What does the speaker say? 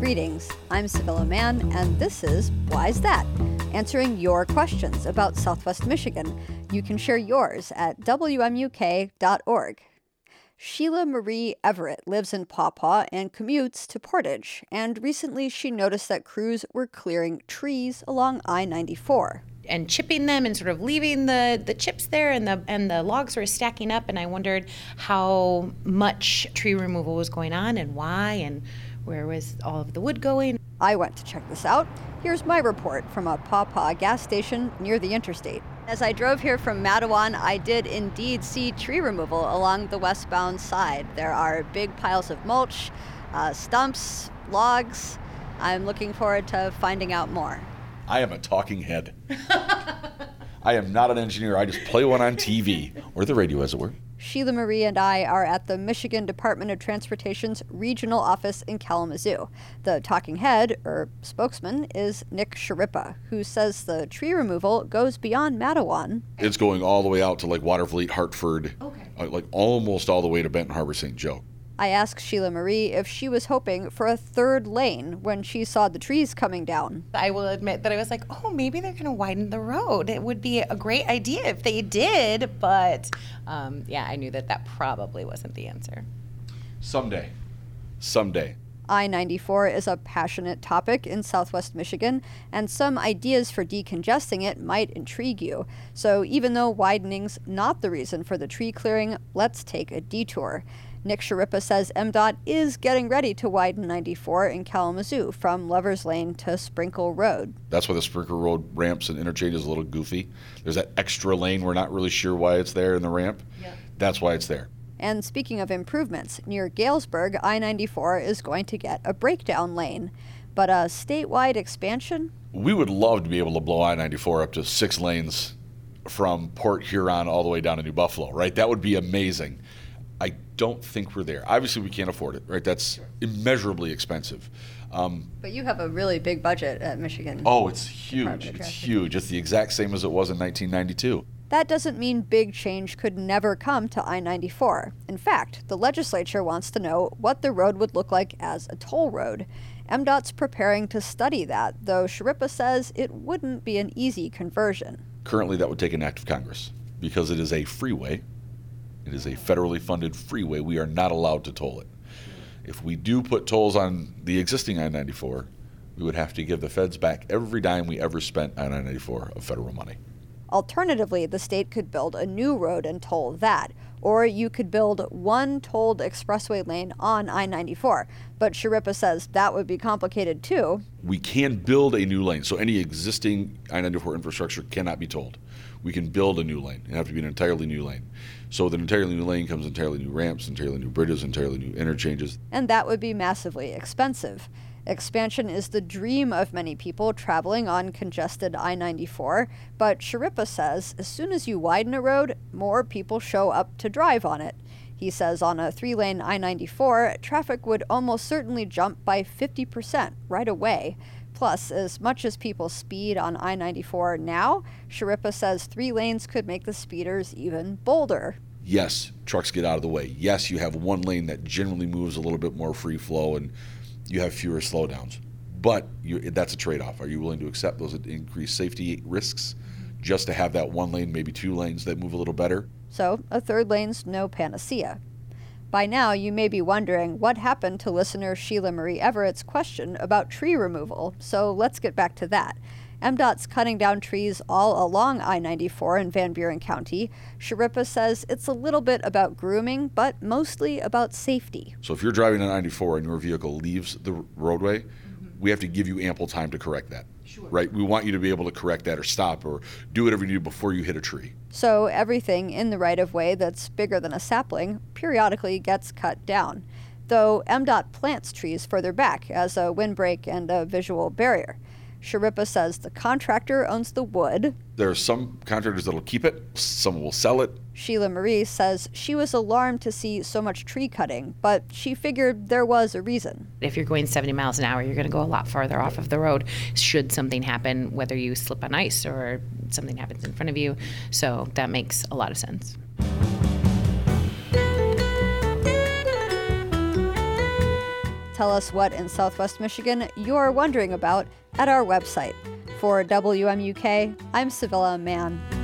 Greetings, I'm Sibylla Mann, and this is Why's That? Answering your questions about Southwest Michigan. You can share yours at WMUK.org. Sheila Marie Everett lives in Paw Paw and commutes to Portage, and recently she noticed that crews were clearing trees along I-94. And chipping them and sort of leaving the chips there, and the logs were stacking up, and I wondered how much tree removal was going on and why, and where was all of the wood going. I went to check this out. Here's my report from a Paw Paw gas station near the interstate. As I drove here from Matawan, I did indeed see tree removal along the westbound side. There are big piles of mulch, stumps, logs. I'm looking forward to finding out more. I am a talking head. I am not an engineer. I just play one on TV, or the radio, as it were. Sheila Marie and I are at the Michigan Department of Transportation's regional office in Kalamazoo. The talking head, or spokesman, is Nick Sharippa, who says the tree removal goes beyond Matawan. It's going all the way out to like Watervliet, Hartford, like almost all the way to Benton Harbor, St. Joe. I asked Sheila Marie if she was hoping for a third lane when she saw the trees coming down. I will admit that I was like, oh, maybe they're going to widen the road. It would be a great idea if they did, but I knew that probably wasn't the answer. Someday. I-94 is a passionate topic in Southwest Michigan, and some ideas for decongesting it might intrigue you. So even though widening's not the reason for the tree clearing, let's take a detour. Nick Sharippa says MDOT is getting ready to widen 94 in Kalamazoo from Lover's Lane to Sprinkle Road. That's why the Sprinkle Road ramps and interchange is a little goofy. There's that extra lane. We're not really sure why it's there in the ramp. Yeah. That's why it's there. And speaking of improvements, near Galesburg, I-94 is going to get a breakdown lane. But a statewide expansion? We would love to be able to blow I-94 up to 6 lanes from Port Huron all the way down to New Buffalo, right? That would be amazing. I don't think we're there. Obviously, we can't afford it, right? That's immeasurably expensive. But you have a really big budget at Michigan. Oh, it's huge. It's huge. It's the exact same as it was in 1992. That doesn't mean big change could never come to I-94. In fact, the legislature wants to know what the road would look like as a toll road. MDOT's preparing to study that, though Sharippa says it wouldn't be an easy conversion. Currently, that would take an act of Congress because it is a freeway. It is a federally funded freeway. We are not allowed to toll it. If we do put tolls on the existing I-94, we would have to give the feds back every dime we ever spent on I-94 of federal money. Alternatively, the state could build a new road and toll that, or you could build one tolled expressway lane on I-94. But Sharippa says that would be complicated too. We can build a new lane, so any existing I-94 infrastructure cannot be tolled. We can build a new lane. It has to be an entirely new lane. So with an entirely new lane comes entirely new ramps, entirely new bridges, entirely new interchanges. And that would be massively expensive. Expansion is the dream of many people traveling on congested I-94, but Sharippa says as soon as you widen a road, more people show up to drive on it. He says on a 3-lane I-94, traffic would almost certainly jump by 50% right away. Plus, as much as people speed on I-94 now, Sharippa says 3 lanes could make the speeders even bolder. Yes, trucks get out of the way. Yes, you have one lane that generally moves a little bit more free flow and you have fewer slowdowns. But that's a trade-off. Are you willing to accept those increased safety risks just to have that one lane, maybe 2 lanes that move a little better? So a 3rd lane's no panacea. By now, you may be wondering what happened to listener Sheila Marie Everett's question about tree removal, so let's get back to that. MDOT's cutting down trees all along I-94 in Van Buren County. Sharippa says it's a little bit about grooming, but mostly about safety. So if you're driving on 94 and your vehicle leaves the roadway, we have to give you ample time to correct that. Sure. Right? We want you to be able to correct that or stop or do whatever you do before you hit a tree. So everything in the right-of-way that's bigger than a sapling periodically gets cut down, though MDOT plants trees further back as a windbreak and a visual barrier. Sharippa says the contractor owns the wood. There are some contractors that will keep it, some will sell it. Sheila Marie says she was alarmed to see so much tree cutting, but she figured there was a reason. If you're going 70 miles an hour, you're going to go a lot farther off of the road should something happen, whether you slip on ice or something happens in front of you. So that makes a lot of sense. tell us what in Southwest Michigan you're wondering about at our website. For WMUK, I'm Sevilla Mann.